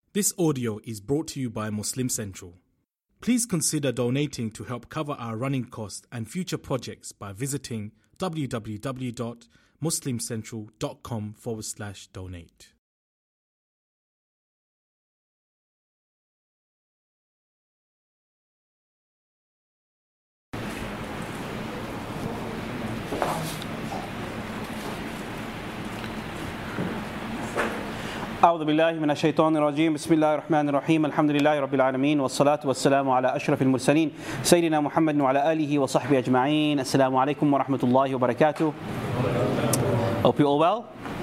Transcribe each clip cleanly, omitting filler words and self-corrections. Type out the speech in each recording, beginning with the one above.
This audio is brought to you by Muslim Central. Please consider donating to help cover our running costs and future projects by visiting www.muslimcentral.com/donate. أعوذ بالله من الشيطان الرجيم بسم الله الرحمن الرحيم الحمد لله رب العالمين والصلاة والسلام على أشرف المرسلين سيدنا محمد وعلى آله وصحبه أجمعين. السلام عليكم ورحمة الله وبركاته. Hope you all well.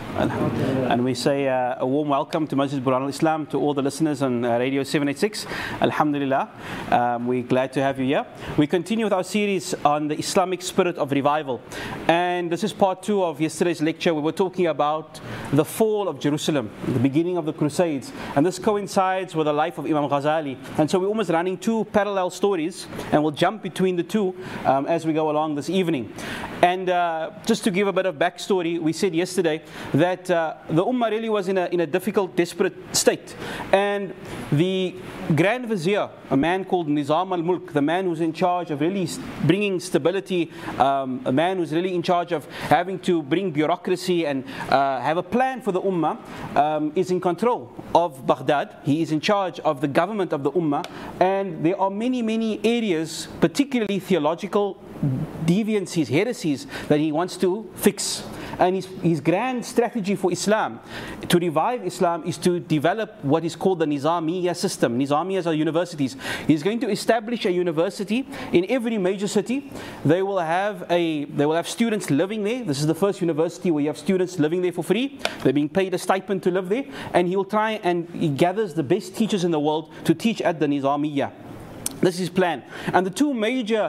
And we say a warm welcome to Masjid Burhan al-Islam, to all the listeners on Radio 786. Alhamdulillah, we're glad to have you here. We continue with our series on the Islamic spirit of revival. And this is part 2 of yesterday's lecture. We were talking about the fall of Jerusalem, the beginning of the Crusades. And this coincides with the life of Imam Ghazali. And so we're almost running 2 parallel stories, and we'll jump between the 2 as we go along this evening. And just to give a bit of backstory, we said yesterday that the Ummah really was in a difficult, desperate state. And the Grand Vizier, a man called Nizam al-Mulk, the man who's in charge of really bringing stability, a man who's really in charge of having to bring bureaucracy and have a plan for the Ummah, is in control of Baghdad. He is in charge of the government of the Ummah. And there are many, many areas, particularly theological deviancies, heresies, that he wants to fix. And his grand strategy for Islam, to revive Islam, is to develop what is called the Nizamiya system. Nizamiyas are universities. He's going to establish a university in every major city. They will have students living there. This is the first university where you have students living there for free. They're being paid a stipend to live there. And he will try and he gathers the best teachers in the world to teach at the Nizamiya. This is his plan. And the 2 major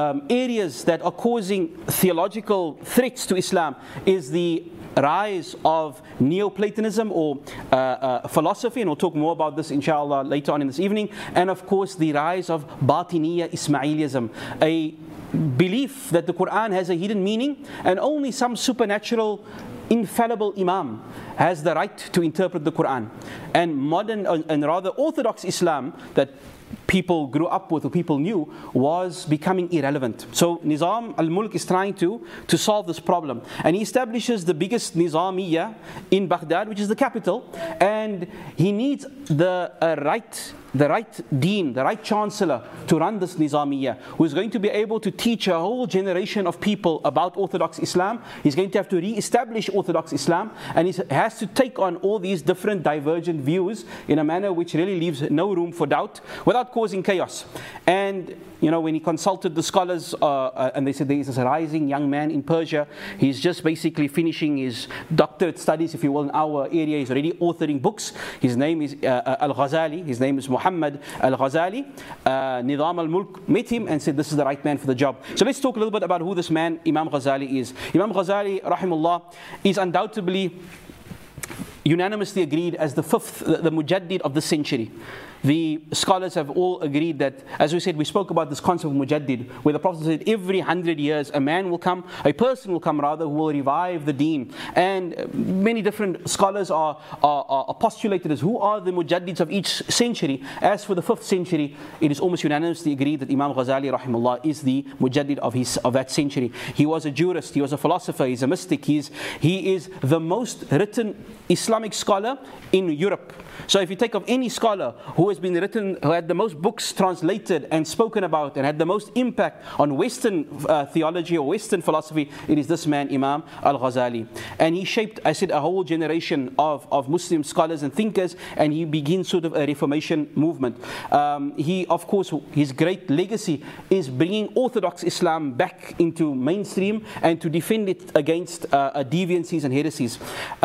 areas that are causing theological threats to Islam is the rise of Neoplatonism or philosophy, and we'll talk more about this inshallah later on in this evening, and of course the rise of Batiniya Ismailism, a belief that the Quran has a hidden meaning and only some supernatural infallible imam has the right to interpret the Quran. And modern and rather orthodox Islam that people grew up with, or people knew, was becoming irrelevant. So Nizam al-Mulk is trying to solve this problem. And he establishes the biggest Nizamiya in Baghdad, which is the capital. And he needs the right deen, the right chancellor to run this Nizamiya, who is going to be able to teach a whole generation of people about Orthodox Islam. He's going to have to re-establish Orthodox Islam, and he has to take on all these different divergent views in a manner which really leaves no room for doubt, without causing chaos. And when he consulted the scholars, and they said there is this rising young man in Persia, he's just basically finishing his doctorate studies, if you will, in our area. He's already authoring books. His name is Al-Ghazali. His name is Muhammad Al-Ghazali. Nizam al-Mulk met him and said, this is the right man for the job. So let's talk a little bit about who this man, Imam Ghazali, is. Imam Ghazali, rahimahullah, is undoubtedly unanimously agreed as the Mujaddid of the century. The scholars have all agreed that, as we said, we spoke about this concept of Mujaddid, where the Prophet said every 100 years a person will come who will revive the deen. And many different scholars are postulated as who are the Mujaddids of each century. As for the 5th century, it is almost unanimously agreed that Imam Ghazali rahimahullah is the Mujaddid of that century. He was a jurist, he was a philosopher, he's a mystic, he is the most written Islamic scholar in Europe. So if you take of any scholar who had the most books translated and spoken about and had the most impact on Western theology or Western philosophy, it is this man, Imam Al-Ghazali. And he shaped, I said, a whole generation of Muslim scholars and thinkers, and he begins sort of a Reformation movement. Of course, his great legacy is bringing Orthodox Islam back into mainstream and to defend it against deviancies and heresies.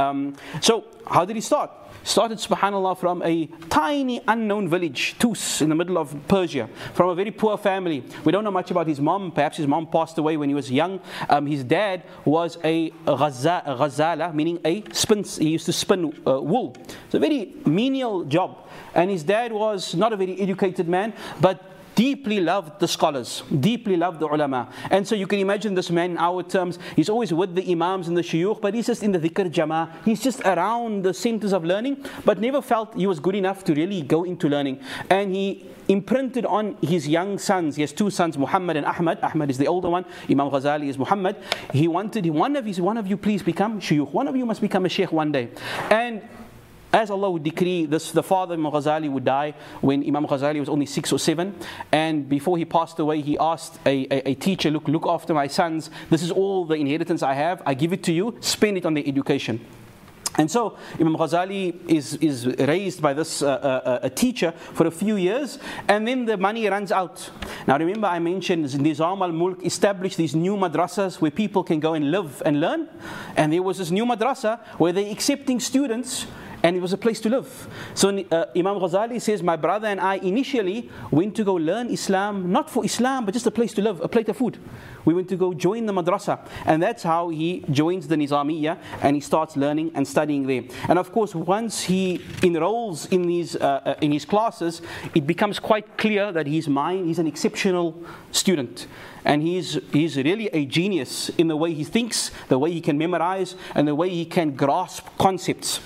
So how did he start? Started, subhanAllah, from a tiny unknown village, Tus, in the middle of Persia, from a very poor family. We don't know much about his mom. Perhaps his mom passed away when he was young. His dad was a ghazala, meaning he used to spin wool. It's a very menial job. And his dad was not a very educated man, but deeply loved the scholars, deeply loved the ulama. And so you can imagine this man in our terms, he's always with the imams and the shuyukh, but he's just in the dhikr jama'ah, he's just around the centers of learning, but never felt he was good enough to really go into learning. And he imprinted on his young sons, he has two sons, Muhammad and Ahmad. Ahmad is the older one, Imam Ghazali is Muhammad. He wanted, one of you please become shuyukh, one of you must become a sheikh one day. And as Allah would decree, the father Imam Ghazali would die when Imam Ghazali was only 6 or 7. And before he passed away, he asked a teacher, look after my sons. This is all the inheritance I have. I give it to you. Spend it on their education. And so Imam Ghazali is raised by this a teacher for a few years, and then the money runs out. Now remember, I mentioned Nizam al-Mulk established these new madrasas where people can go and live and learn. And there was this new madrasa where they're accepting students, and it was a place to live. So Imam Ghazali says, my brother and I initially went to go learn Islam, not for Islam, but just a place to live, a plate of food. We went to go join the madrasa. And that's how he joins the Nizamiyya, and he starts learning and studying there. And of course, once he enrolls in his classes, it becomes quite clear that he's an exceptional student. And he's really a genius in the way he thinks, the way he can memorize, and the way he can grasp concepts.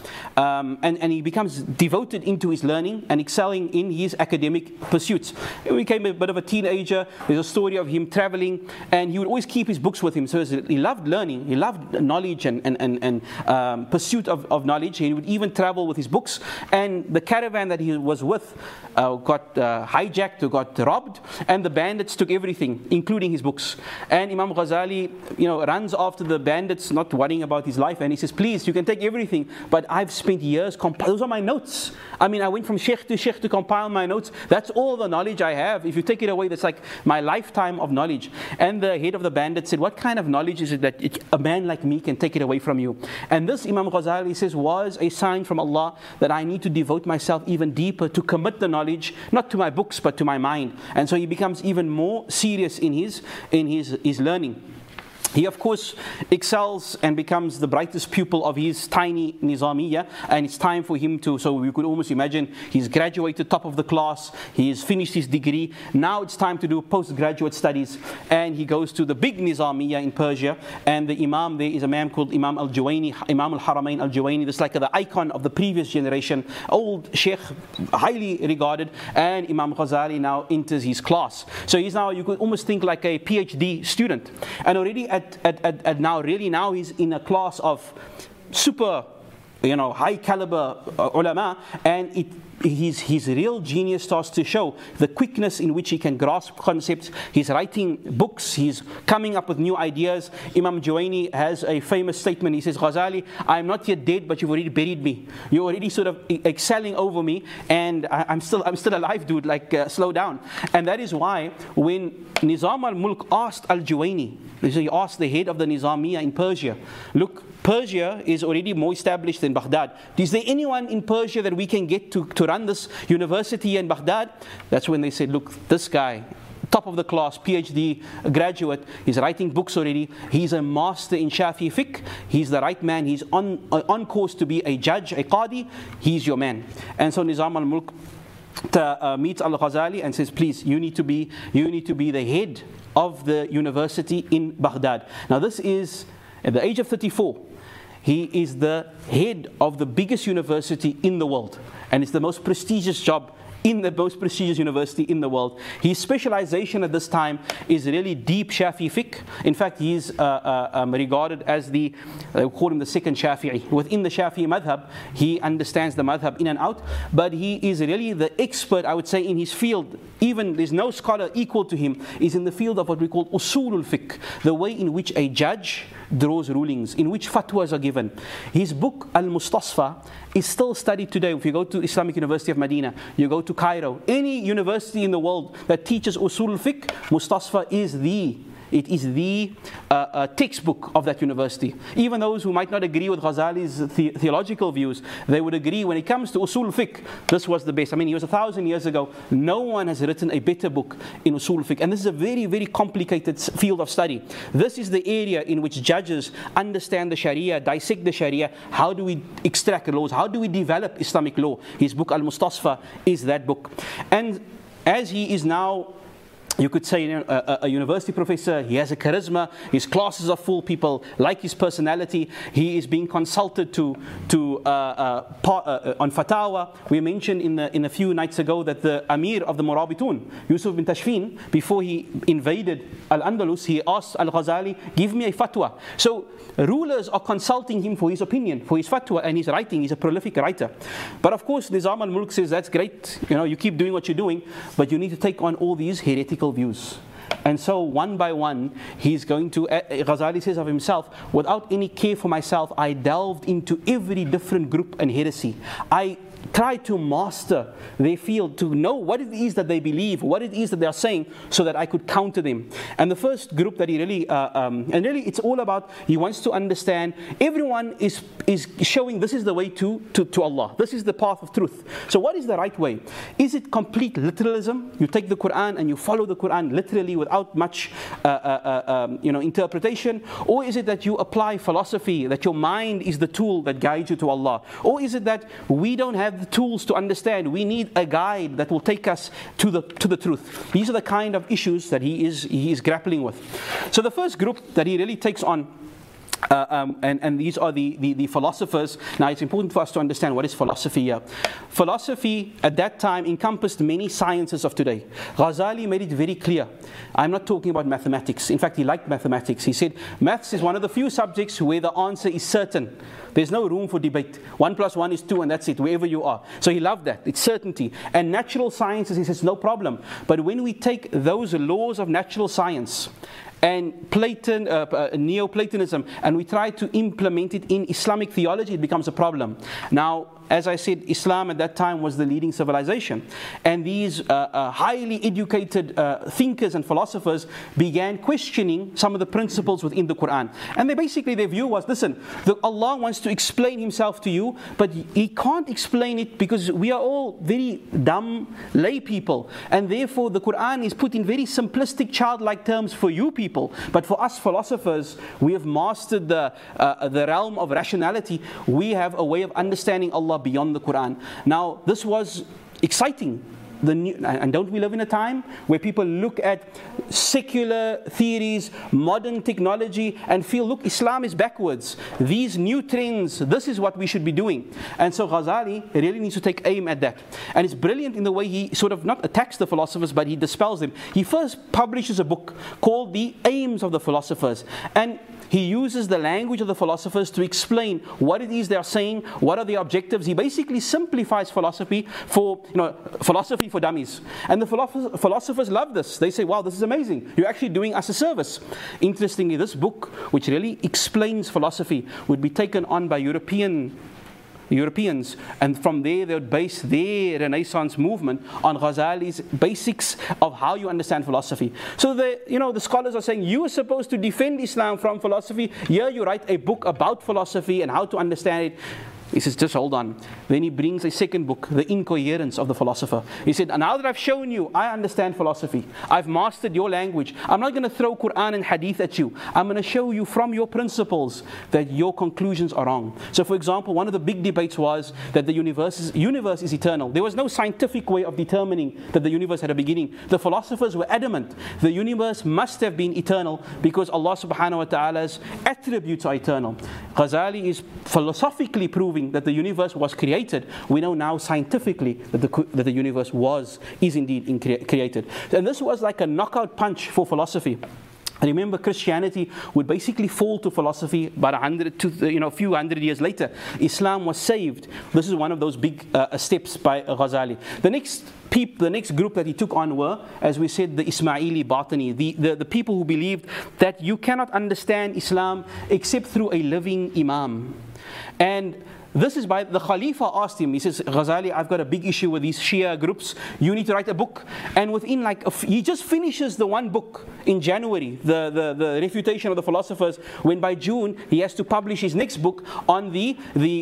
And he becomes devoted into his learning and excelling in his academic pursuits. He became a bit of a teenager. There's a story of him traveling, and he would always keep his books with him. So he loved learning, he loved knowledge and pursuit of knowledge. He would even travel with his books. And the caravan that he was with got hijacked or got robbed, and the bandits took everything, including his books. And Imam Ghazali, runs after the bandits, not worrying about his life, and he says, please, you can take everything, but I've spent years those are my notes. I went from sheikh to compile my notes. That's all the knowledge I have. If you take it away, that's like my lifetime of knowledge. And the head of the bandit said, what kind of knowledge is it that a man like me can take it away from you? And this, Imam Ghazali says, was a sign from Allah that I need to devote myself even deeper to commit the knowledge, not to my books, but to my mind. And so he becomes even more serious in his learning. He, of course, excels and becomes the brightest pupil of his tiny Nizamiyya, and it's time for him so we could almost imagine he's graduated top of the class, he's finished his degree, now it's time to do postgraduate studies, and he goes to the big Nizamiyya in Persia, and the Imam there is a man called Imam al-Juwayni, Imam al-Haramain al-Juwayni, this is like the icon of the previous generation, old sheikh, highly regarded, and Imam Ghazali now enters his class. So he's now, you could almost think like a PhD student, and already now he's in a class of super, high caliber ulama, and his real genius starts to show. The quickness in which he can grasp concepts. He's writing books, he's coming up with new ideas. Imam Juwayni has a famous statement. He says, Ghazali, I'm not yet dead, but you've already buried me. You're already sort of excelling over me, and I'm still alive, dude, slow down. And that is why when Nizam al-Mulk asked al-Juwayni, he asked the head of the Nizamiyya in Persia, look, Persia is already more established than Baghdad. Is there anyone in Persia that we can get to run this university in Baghdad? That's when they said, look, this guy, top of the class, PhD graduate, he's writing books already. He's a master in Shafi'i fiqh. He's the right man. He's on course to be a judge, a qadi. He's your man. And so Nizam al-Mulk meets al-Ghazali and says, please, you need to be the head of the university in Baghdad. Now this is at the age of 34. He is the head of the biggest university in the world, and it's the most prestigious job in the most prestigious university in the world. His specialization at this time is really deep Shafi'i fiqh. In fact, he is regarded as they call him the second Shafi'i. Within the Shafi'i madhab, he understands the madhab in and out, but he is really the expert, I would say, in his field. Even there's no scholar equal to him, is in the field of what we call usulul fiqh, the way in which a judge draws rulings, in which fatwas are given. His book, Al-Mustasfa, is still studied today. If you go to Islamic University of Medina, you go to Cairo, any university in the world that teaches usul fiqh, Mustasfa is the textbook of that university. Even those who might not agree with Ghazali's theological views, they would agree when it comes to usul fiqh, this was the best. He was 1,000 years ago. No one has written a better book in usul fiqh. And this is a very, very complicated field of study. This is the area in which judges understand the Sharia, dissect the Sharia. How do we extract laws? How do we develop Islamic law? His book Al-Mustasfa is that book. And as he is now, you could say, a university professor, he has a charisma, his classes are full, people like his personality, he is being consulted on fatwa. We mentioned in a few nights ago that the Amir of the Murabitun, Yusuf bin Tashfin, before he invaded Al-Andalus, he asked Al-Ghazali, give me a fatwa. So rulers are consulting him for his opinion, for his fatwa, and he's writing, he's a prolific writer. But of course, Nizam al-Mulk says, that's great, you keep doing what you're doing, but you need to take on all these heretical views. And so one by one, he's going to, Ghazali says of himself, without any care for myself, I delved into every different group and heresy. I try to master their field, to know what it is that they believe, what it is that they are saying, so that I could counter them. And the first group that he really, and really it's all about, he wants to understand, everyone is showing this is the way to Allah. This is the path of truth. So what is the right way? Is it complete literalism? You take the Quran and you follow the Quran literally without much interpretation? Or is it that you apply philosophy, that your mind is the tool that guides you to Allah? Or is it that we don't have the tools to understand, we need a guide that will take us to the truth? These are the kind of issues that he is grappling with. So the first group that he really takes on, and these are the philosophers. Now it's important for us to understand what is philosophy here. Philosophy at that time encompassed many sciences of today. Ghazali made it very clear. I'm not talking about mathematics. In fact, he liked mathematics. He said, maths is one of the few subjects where the answer is certain. There's no room for debate. 1 + 1 is 2 and that's it, wherever you are. So he loved that. It's certainty. And natural sciences, he says, no problem. But when we take those laws of natural science and Neoplatonism, and we try to implement it in Islamic theology, it becomes a problem. Now, as I said, Islam at that time was the leading civilization. And these highly educated thinkers and philosophers began questioning some of the principles within the Quran. And their view was, listen, Allah wants to explain Himself to you, but He can't explain it because we are all very dumb lay people. And therefore the Quran is put in very simplistic, childlike terms for you people. But for us philosophers, we have mastered the realm of rationality. We have a way of understanding Allah beyond the Quran. Now, this was exciting. And don't we live in a time where people look at secular theories, modern technology, and feel, look, Islam is backwards. These new trends, this is what we should be doing. And so Ghazali really needs to take aim at that. And it's brilliant in the way he sort of not attacks the philosophers, but he dispels them. He first publishes a book called The Aims of the Philosophers. And he uses the language of the philosophers to explain what it is they are saying, what are their objectives. He basically simplifies philosophy for dummies. And the philosophers love this. They say, wow, this is amazing. You're actually doing us a service. Interestingly, this book, which really explains philosophy, would be taken on by Europeans, and from there they would base their Renaissance movement on Ghazali's basics of how you understand philosophy. So the scholars are saying, you are supposed to defend Islam from philosophy. Here you write a book about philosophy and how to understand it. He says, just hold on. Then he brings a second book, The Incoherence of the Philosopher. He said, now that I've shown you, I understand philosophy. I've mastered your language. I'm not going to throw Quran and Hadith at you. I'm going to show you from your principles that your conclusions are wrong. So for example, one of the big debates was that the universe is eternal. There was no scientific way of determining that the universe had a beginning. The philosophers were adamant. The universe must have been eternal because Allah subhanahu wa ta'ala's attributes are eternal. Ghazali is philosophically proving that the universe was created. We know now scientifically that the universe is indeed created. And this was like a knockout punch for philosophy. I remember Christianity would basically fall to philosophy about a few hundred years later. Islam was saved. This is one of those big steps by Ghazali. The next group that he took on were, as we said, the Ismaili Batini, the people who believed that you cannot understand Islam except through a living Imam. And this is by the Khalifa asked him, he says, Ghazali, I've got a big issue with these Shia groups. You need to write a book. And within he just finishes the one book. in January, the refutation of the philosophers, when by June he has to publish his next book on the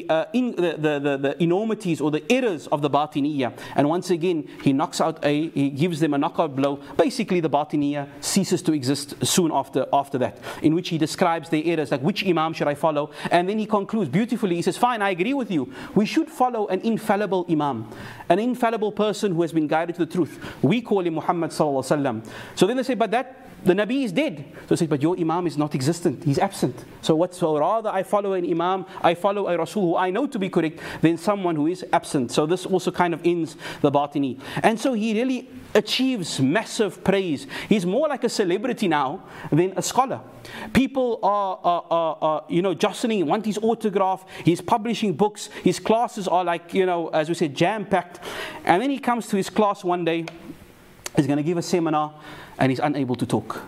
enormities or the errors of the Batiniyya. And once again, he gives them a knockout blow. Basically, the Batiniyya ceases to exist soon after that, in which he describes their errors, like which Imam should I follow? And then he concludes beautifully. He says, fine, I agree with you. We should follow an infallible Imam, an infallible person who has been guided to the truth. We call him Muhammad sallallahu alaihi wasallam. So then they say, but the Nabi is dead. So they say, but your Imam is not existent. He's absent. So rather I follow an Imam, I follow a Rasul who I know to be correct, than someone who is absent. So this also kind of ends the Batini. And so he really achieves massive praise. He's more like a celebrity now than a scholar. People are jostling, want his autograph. He's publishing books. His classes are like, as we said, jam-packed. And then he comes to his class one day. He's going to give a seminar and he's unable to talk.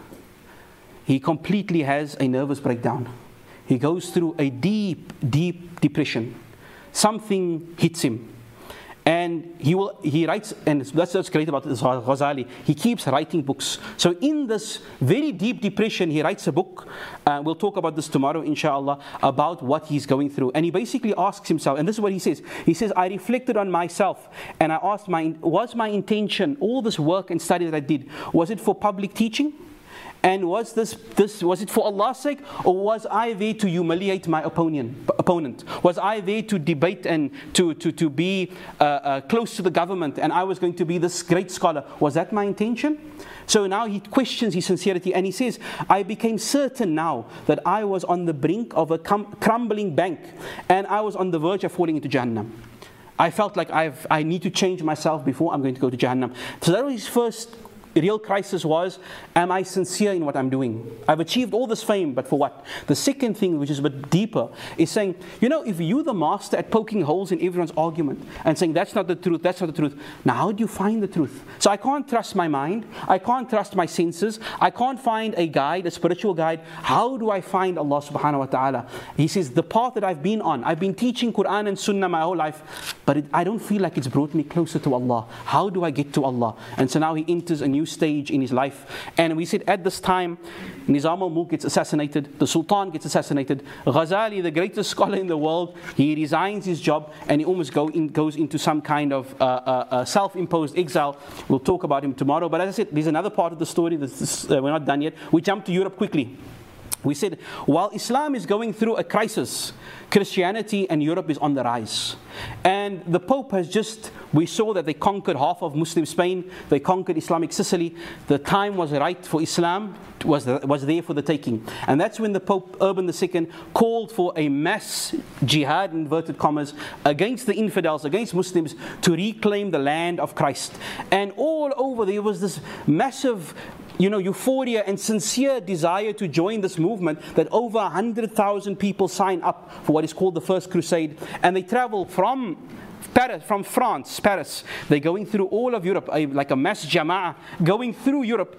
He completely has a nervous breakdown. He goes through a deep, deep depression. Something hits him. And he writes, and that's what's great about this Ghazali. He keeps writing books. So in this very deep depression, he writes a book. We'll talk about this tomorrow, inshallah, about what he's going through. And he basically asks himself, and this is what he says. He says, I reflected on myself, and I asked, was my intention, all this work and study that I did, was it for public teaching? And was it for Allah's sake, or was I there to humiliate my opponent? Was I there to debate and to be close to the government, and I was going to be this great scholar? Was that my intention? So now he questions his sincerity, and he says, I became certain now that I was on the brink of a crumbling bank, and I was on the verge of falling into Jahannam. I felt like I need to change myself before I'm going to go to Jahannam. So that was his first real crisis was, am I sincere in what I'm doing? I've achieved all this fame, but for what? The second thing, which is a bit deeper, is saying, if you're the master at poking holes in everyone's argument and saying, that's not the truth, that's not the truth, now how do you find the truth? So I can't trust my mind, I can't trust my senses, I can't find a guide, a spiritual guide. How do I find Allah subhanahu wa ta'ala? He says, the path that I've been on, I've been teaching Quran and Sunnah my whole life, but I don't feel like it's brought me closer to Allah. How do I get to Allah? And so now he enters a new stage in his life. And we said at this time, Nizam al-Mulk gets assassinated, the Sultan gets assassinated, Ghazali, the greatest scholar in the world, he resigns his job and he almost goes into some kind of self-imposed exile. We'll talk about him tomorrow. But as I said, there's another part of the story, we're not done yet. We jump to Europe quickly. We said, while Islam is going through a crisis, Christianity and Europe is on the rise. And the Pope we saw that they conquered half of Muslim Spain, they conquered Islamic Sicily. The time was right for Islam, was there for the taking. And that's when the Pope Urban II called for a mass jihad, inverted commas, against the infidels, against Muslims, to reclaim the land of Christ. And all over there was this massive euphoria and sincere desire to join this movement, that over 100,000 people sign up for what is called the First Crusade. And they travel from France, Paris. They're going through all of Europe, like a mass jama'ah, going through Europe,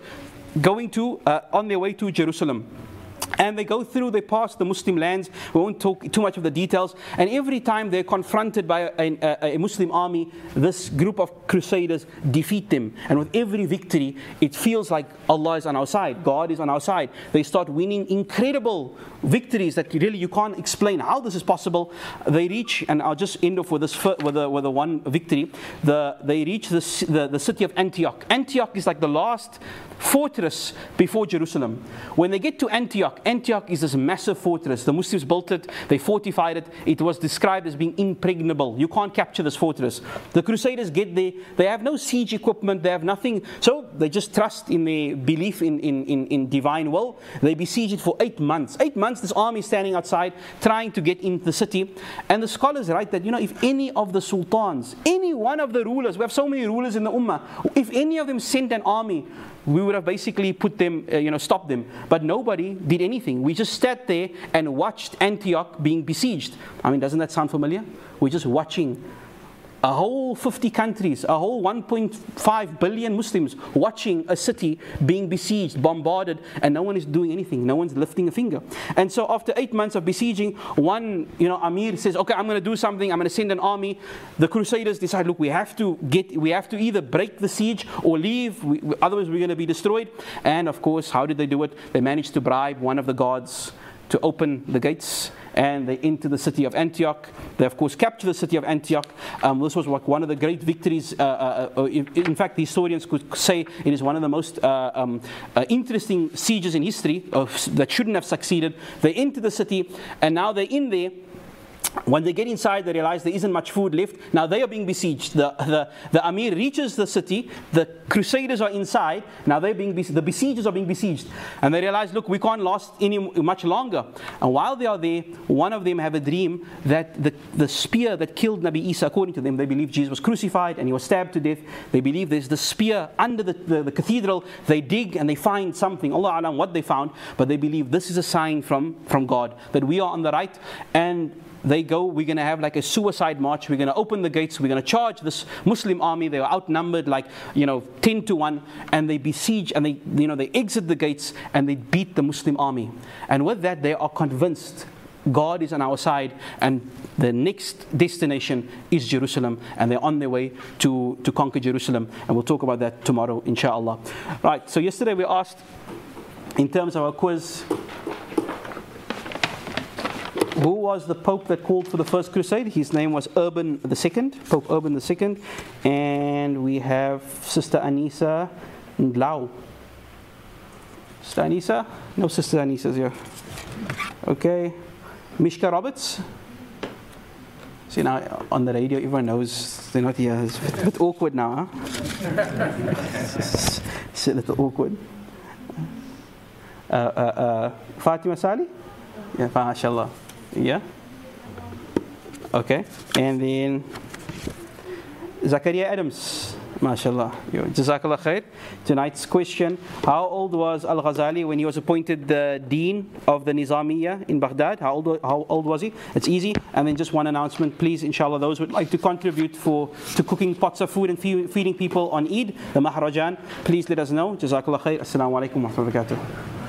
on their way to Jerusalem. And they pass the Muslim lands. We won't talk too much of the details. And every time they're confronted by a Muslim army, this group of crusaders defeat them. And with every victory, it feels like Allah is on our side. God is on our side. They start winning incredible victories that really you can't explain how this is possible. They reach, and I'll just end off with this with the one victory. They reach the city of Antioch. Antioch is like the last fortress before Jerusalem. When they get to Antioch is this massive fortress. The Muslims built it, they fortified it. It was described as being impregnable. You can't capture this fortress. The Crusaders get there, they have no siege equipment, they have nothing. So they just trust in their belief in divine will. They besiege it for 8 months. 8 months, this army is standing outside, trying to get into the city. And the scholars write that, if any of the sultans, any one of the rulers, we have so many rulers in the ummah, if any of them sent an army, we would have basically put them, stopped them. But nobody did anything. We just sat there and watched Antioch being besieged. Doesn't that sound familiar? We're just watching a whole 50 countries, a whole 1.5 billion Muslims watching a city being besieged, bombarded, and no one is doing anything. No one's lifting a finger. And so after 8 months of besieging, one Amir says, okay, I'm going to do something. I'm going to send an army. The Crusaders decide, look, we have to either break the siege or leave, otherwise we're going to be destroyed. And of course, how did they do it? They managed to bribe one of the guards to open the gates, and they enter the city of Antioch. They of course capture the city of Antioch. This was like one of the great victories. In fact, the historians could say it is one of the most interesting sieges in history that shouldn't have succeeded. They enter the city, and now they're in there. When they get inside, they realize there isn't much food left. Now they are being besieged. The Amir reaches the city. The Crusaders are inside. Now they're being the besiegers are being besieged. And they realize, look, we can't last much longer. And while they are there, one of them have a dream that the spear that killed Nabi Isa, according to them, they believe Jesus was crucified and he was stabbed to death. They believe there's the spear under the cathedral. They dig and they find something. Allah Alam what they found. But they believe this is a sign from God, that we are on the right. And they go, we're going to have like a suicide march. We're going to open the gates. We're going to charge this Muslim army. They are outnumbered like 10 to 1, and they besiege and they exit the gates and they beat the Muslim army. And with that, they are convinced God is on our side, and the next destination is Jerusalem, and they're on their way to conquer Jerusalem. And we'll talk about that tomorrow, inshallah. Right. So yesterday we asked, in terms of our quiz, who was the Pope that called for the first crusade? His name was Urban II, Pope Urban II. And we have Sister Anisa Ndlau. Sister Anisa? No Sister Anisa's here. Okay. Mishka Roberts? See, now on the radio, everyone knows they're not here. It's a bit awkward now, huh? It's a little awkward. Fatima Sali? Yeah, mashallah. Yeah. Okay. And then Zakaria Adams. MashaAllah. Jazakallah khair. Tonight's question: how old was Al-Ghazali when he was appointed the dean of the Nizamiya in Baghdad? How old was he? It's easy. And then just one announcement, please, inshallah, those who would like to contribute to cooking pots of food and feeding people on Eid, the Mahrajan, please let us know. Jazakallah khair. Assalamu alaikum wa rahmatullahi wa barakatuh.